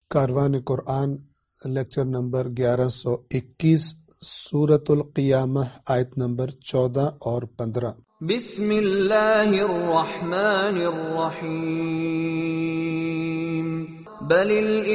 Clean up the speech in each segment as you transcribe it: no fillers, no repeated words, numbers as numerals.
کاروان قرآن lecture number 1121 سورۃ القیامہ آیت نمبر 14 اور 15۔ بسم اللہ الرحمن الرحیم بل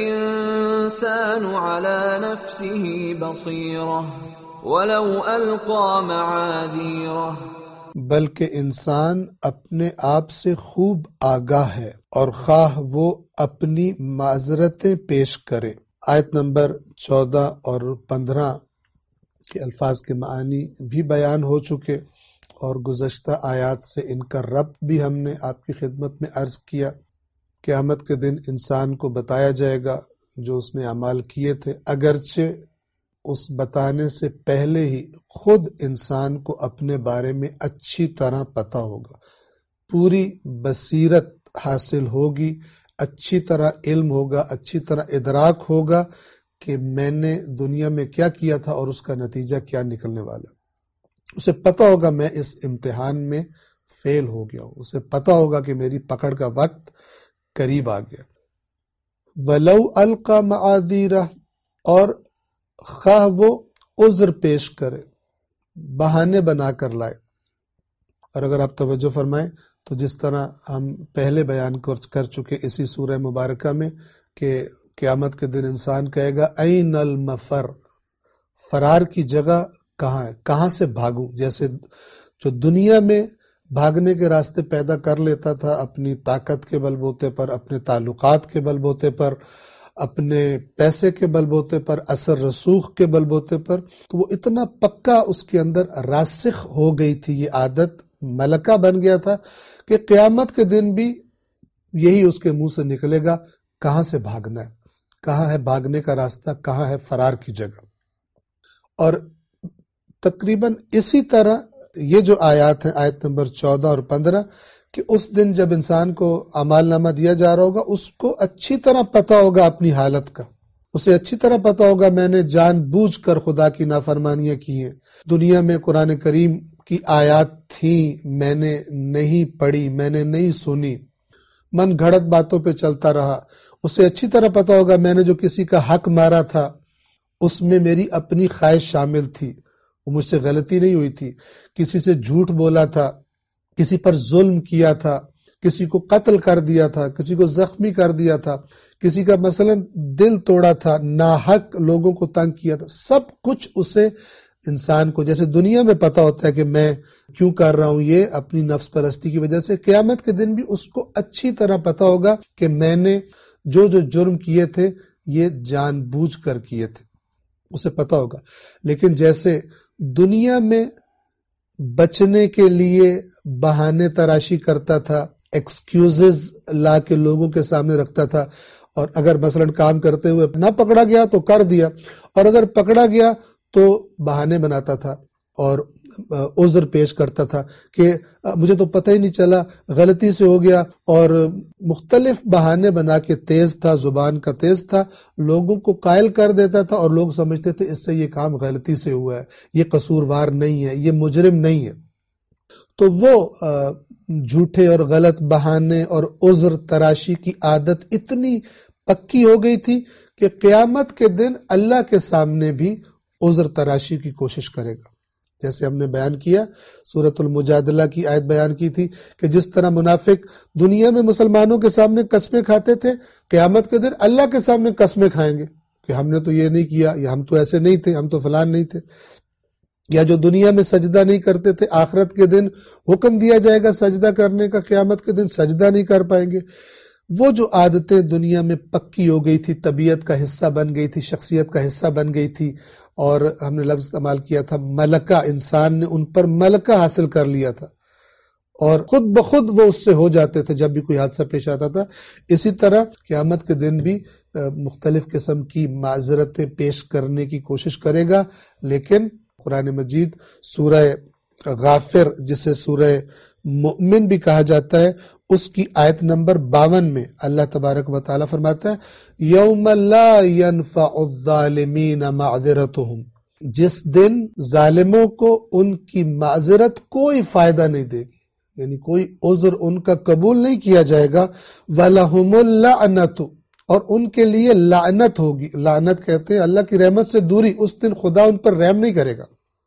الانسان على نفسه بصیرہ ولو القى معاذیرہ، بلکہ انسان اپنے آپ سے خوب آگاہ ہے اور خواہ وہ اپنی معذرتیں پیش کرے۔ آیت نمبر 14 اور 15 کے الفاظ کے معنی بھی بیان ہو چکے اور گزشتہ آیات سے ان کا ربط بھی ہم نے آپ کی خدمت میں عرض کیا۔ قیامت کے دن انسان کو بتایا جائے گا جو اس نے اعمال کیے تھے، اگرچہ اس بتانے سے پہلے ہی خود انسان کو اپنے بارے میں اچھی طرح پتہ ہوگا، پوری بصیرت حاصل ہوگی، اچھی طرح علم ہوگا، اچھی طرح ادراک ہوگا کہ میں نے دنیا میں کیا کیا تھا اور اس کا نتیجہ کیا نکلنے والا۔ اسے پتہ ہوگا میں اس امتحان میں فیل ہو گیا ہوں، اسے پتہ ہوگا کہ میری پکڑ کا وقت قریب آ گیا۔ وَلَوْ أَلْقَى مَعَاذِيرَهْ، اور خواہ وہ عذر پیش کرے، بہانے بنا کر لائے۔ اور اگر آپ توجہ فرمائیں تو جس طرح ہم پہلے بیان کر چکے اسی سورہ مبارکہ میں کہ قیامت کے دن انسان کہے گا این المفر، فرار کی جگہ کہاں ہے، کہاں سے بھاگوں۔ جیسے جو دنیا میں بھاگنے کے راستے پیدا کر لیتا تھا اپنی طاقت کے بل بوتے پر، اپنے تعلقات کے بل بوتے پر، اپنے پیسے کے بل بوتے پر، اثر رسوخ کے بل بوتے پر، تو وہ اتنا پکا اس کے اندر راسخ ہو گئی تھی، یہ عادت ملکہ بن گیا تھا کہ قیامت کے دن بھی یہی اس کے منہ سے نکلے گا، کہاں سے بھاگنا ہے، کہاں ہے بھاگنے کا راستہ، کہاں ہے فرار کی جگہ۔ اور تقریباً اسی طرح یہ جو آیات ہیں، آیت نمبر 14 اور 15، کہ اس دن جب انسان کو اعمال نامہ دیا جا رہا ہوگا، اس کو اچھی طرح پتہ ہوگا اپنی حالت کا، اسے اچھی طرح پتہ ہوگا میں نے جان بوجھ کر خدا کی نافرمانیاں کی ہیں، دنیا میں قرآن کریم کی آیات تھیں، میں نے نہیں پڑھی، میں نے نہیں سنی، من گھڑت باتوں پہ چلتا رہا۔ اسے اچھی طرح پتہ ہوگا میں نے جو کسی کا حق مارا تھا اس میں میری اپنی خواہش شامل تھی، وہ مجھ سے غلطی نہیں ہوئی تھی، کسی سے جھوٹ بولا تھا، کسی پر ظلم کیا تھا، کسی کو قتل کر دیا تھا، کسی کو زخمی کر دیا تھا، کسی کا مثلا دل توڑا تھا، ناحق لوگوں کو تنگ کیا تھا، سب کچھ اسے انسان کو جیسے دنیا میں پتہ ہوتا ہے کہ میں کیوں کر رہا ہوں یہ اپنی نفس پرستی کی وجہ سے، قیامت کے دن بھی اس کو اچھی طرح پتہ ہوگا کہ میں نے جو جرم کیے تھے یہ جان بوجھ کر کیے تھے، اسے پتہ ہوگا۔ لیکن جیسے دنیا میں بچنے کے لیے بہانے تراشی کرتا تھا، ایکسکیوزز لا کے لوگوں کے سامنے رکھتا تھا، اور اگر مثلا کام کرتے ہوئے نہ پکڑا گیا تو کر دیا، اور اگر پکڑا گیا تو بہانے بناتا تھا اور عذر پیش کرتا تھا کہ مجھے تو پتہ ہی نہیں چلا، غلطی سے ہو گیا، اور مختلف بہانے بنا کے تیز تھا، زبان کا تیز تھا، لوگوں کو قائل کر دیتا تھا اور لوگ سمجھتے تھے اس سے یہ کام غلطی سے ہوا ہے، یہ قصوروار نہیں ہے، یہ مجرم نہیں ہے۔ تو وہ جھوٹے اور غلط بہانے اور عذر تراشی کی عادت اتنی پکی ہو گئی تھی کہ قیامت کے دن اللہ کے سامنے بھی عذر تراشی کی کوشش کرے گا۔ جیسے ہم نے بیان کیا، سورۃ المجادلہ کی آیت بیان کی تھی کہ جس طرح منافق دنیا میں مسلمانوں کے سامنے قسمیں کھاتے تھے، قیامت کے دن اللہ کے سامنے قسمیں کھائیں گے کہ ہم نے تو یہ نہیں کیا، یا ہم تو ایسے نہیں تھے، ہم تو فلان نہیں تھے۔ یا جو دنیا میں سجدہ نہیں کرتے تھے، آخرت کے دن حکم دیا جائے گا سجدہ کرنے کا، قیامت کے دن سجدہ نہیں کر پائیں گے۔ وہ جو عادتیں دنیا میں پکی ہو گئی تھی، طبیعت کا حصہ بن گئی تھی، شخصیت کا حصہ بن گئی تھی، اور ہم نے لفظ استعمال کیا تھا ملکہ، انسان نے ان پر ملکہ حاصل کر لیا تھا اور خود بخود وہ اس سے ہو جاتے تھے جب بھی کوئی حادثہ پیش آتا تھا۔ اسی طرح قیامت کے دن بھی مختلف قسم کی معذرتیں پیش کرنے کی کوشش کرے گا، لیکن قرآن مجید سورہ غافر، جسے سورہ مؤمن بھی کہا جاتا ہے، اس کی آیت نمبر 52 میں اللہ تبارک و تعالیٰ فرماتا ہے یوم لا ينفع الظالمین معذرتهم، جس دن ظالموں کو ان کی معذرت کوئی فائدہ نہیں دے گی، یعنی کوئی عذر ان کا قبول نہیں کیا جائے گا۔ وَلَهُمُ اللَّعْنَةُ، اور ان کے لیے لعنت ہوگی. لعنت کہتے ہیں اللہ کی رحمت سے دوری. اس دن خدا ان پر رحم نہیں کرے گا،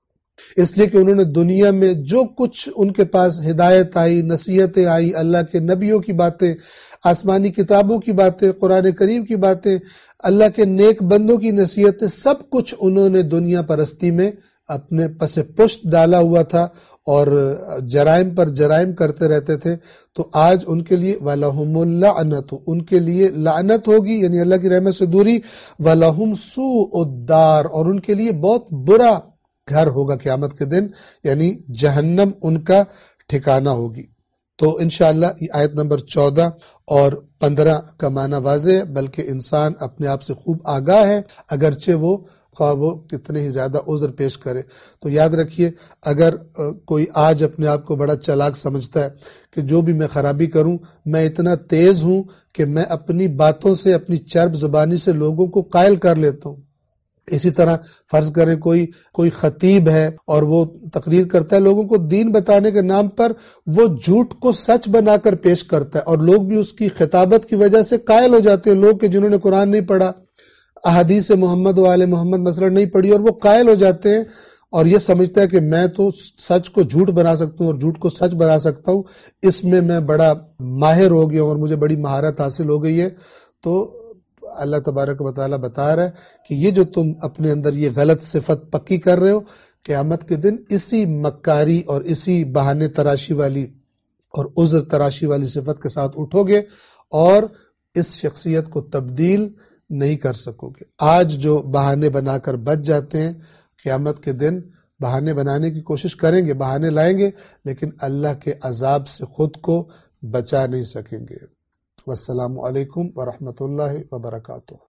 اس لیے کہ انہوں نے دنیا میں جو کچھ ان کے پاس ہدایت آئی، نصیحتیں آئی، اللہ کے نبیوں کی باتیں، آسمانی کتابوں کی باتیں، قرآن کریم کی باتیں، اللہ کے نیک بندوں کی نصیحتیں، سب کچھ انہوں نے دنیا پرستی میں اپنے پس پشت ڈالا ہوا تھا اور جرائم پر جرائم کرتے رہتے تھے. تو آج ان کے لیے وَلَهُمُ اللَّعْنَةُ، ان کے لیے لعنت ہوگی، یعنی اللہ کی رحمت سے دوری. وَلَهُمْ سُوءُ الدَّارِ، اور ان کے لیے بہت برا گھر ہوگا قیامت کے دن، یعنی جہنم ان کا ٹھکانہ ہوگی. تو انشاءاللہ یہ آیت نمبر 14 اور 15 کا معنی واضح ہے، بلکہ انسان اپنے آپ سے خوب آگاہ ہے، اگرچہ وہ خواہ وہ کتنے ہی زیادہ عذر پیش کرے. تو یاد رکھیے، اگر کوئی آج اپنے آپ کو بڑا چالاک سمجھتا ہے کہ جو بھی میں خرابی کروں میں اتنا تیز ہوں کہ میں اپنی باتوں سے، اپنی چرب زبانی سے لوگوں کو قائل کر لیتا ہوں. اسی طرح فرض کریں کوئی خطیب ہے اور وہ تقریر کرتا ہے، لوگوں کو دین بتانے کے نام پر وہ جھوٹ کو سچ بنا کر پیش کرتا ہے، اور لوگ بھی اس کی خطابت کی وجہ سے قائل ہو جاتے ہیں. لوگ کہ جنہوں نے قرآن نہیں پڑھا، احادیث محمد و آل محمد مثلا نہیں پڑھی، اور وہ قائل ہو جاتے ہیں اور یہ سمجھتا ہے کہ میں تو سچ کو جھوٹ بنا سکتا ہوں اور جھوٹ کو سچ بنا سکتا ہوں، اس میں بڑا ماہر ہو گیا ہوں اور مجھے بڑی مہارت حاصل ہو گئی ہے. تو اللہ تبارک و تعالیٰ بتا رہا ہے کہ یہ جو تم اپنے اندر یہ غلط صفت پکی کر رہے ہو، قیامت کے دن اسی مکاری اور اسی بہانے تراشی والی اور عذر تراشی والی صفت کے ساتھ اٹھو گے اور اس شخصیت کو تبدیل نہیں کر سکو گے. آج جو بہانے بنا کر بچ جاتے ہیں، قیامت کے دن بہانے بنانے کی کوشش کریں گے، بہانے لائیں گے، لیکن اللہ کے عذاب سے خود کو بچا نہیں سکیں گے. والسلام علیکم ورحمۃ اللہ وبرکاتہ.